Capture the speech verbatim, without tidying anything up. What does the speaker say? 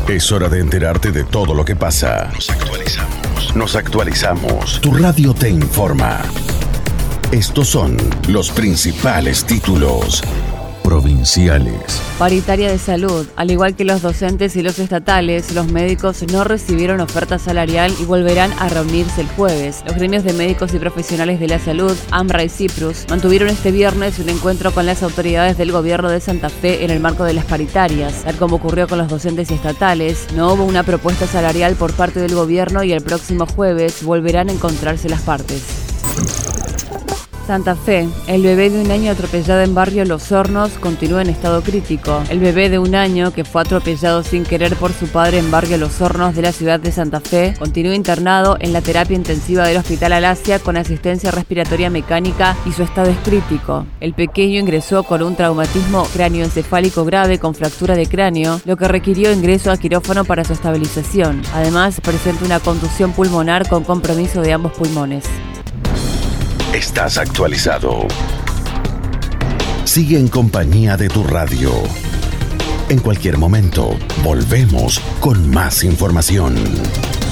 Es hora de enterarte de todo lo que pasa. Nos actualizamos. Nos actualizamos. Tu radio te informa. Estos son los principales títulos provinciales. Paritaria de salud. Al igual que los docentes y los estatales, los médicos no recibieron oferta salarial y volverán a reunirse el jueves. Los gremios de médicos y profesionales de la salud, AMRA y CIPRUS, mantuvieron este viernes un encuentro con las autoridades del gobierno de Santa Fe en el marco de las paritarias. Tal como ocurrió con los docentes y estatales, no hubo una propuesta salarial por parte del gobierno y el próximo jueves volverán a encontrarse las partes. Santa Fe. El bebé de un año atropellado en barrio Los Hornos continúa en estado crítico. El bebé de un año que fue atropellado sin querer por su padre en barrio Los Hornos de la ciudad de Santa Fe continúa internado en la terapia intensiva del Hospital Alasia con asistencia respiratoria mecánica y su estado es crítico. El pequeño ingresó con un traumatismo cráneoencefálico grave con fractura de cráneo, lo que requirió ingreso a quirófano para su estabilización. Además, presenta una contusión pulmonar con compromiso de ambos pulmones. Estás actualizado. Sigue en compañía de tu radio. En cualquier momento, volvemos con más información.